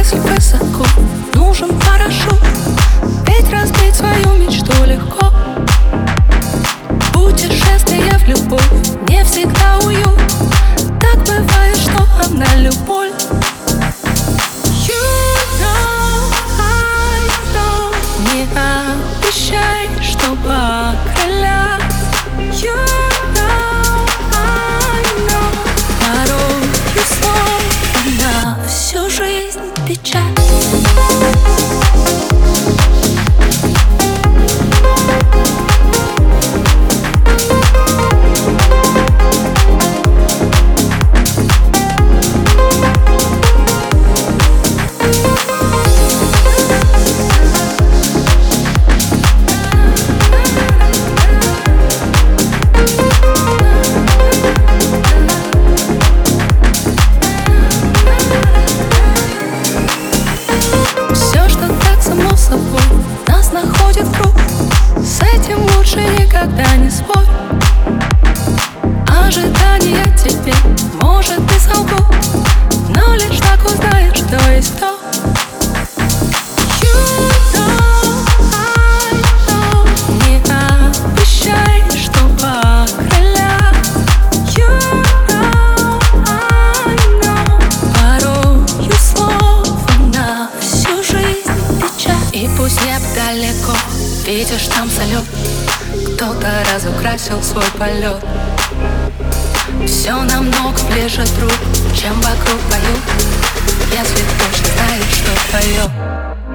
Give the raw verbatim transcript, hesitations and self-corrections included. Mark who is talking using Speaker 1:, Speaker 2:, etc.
Speaker 1: если высоко, нужен парашют. Ведь разбить свою мечту легко. Путешествие в любовь не всегда уют. Так бывает, что одна любовь. You know, I know. Не обещай, что покрылят. You know, I know. Порою снова на всю жизнь печаль. Нас находит круг, с этим лучше никогда не спорь. Ожидания тебе, может, и солгу, но лишь так узнаешь, кто есть кто. You know, I know. Не обещай, что покрылят. You know, I know. Порою слово на всю жизнь печаль. И пусть небо далеко, видишь там салют, кто-то разукрасил свой полет. Все намного ближе, друг, чем вокруг поют, если точно знаешь, что твое.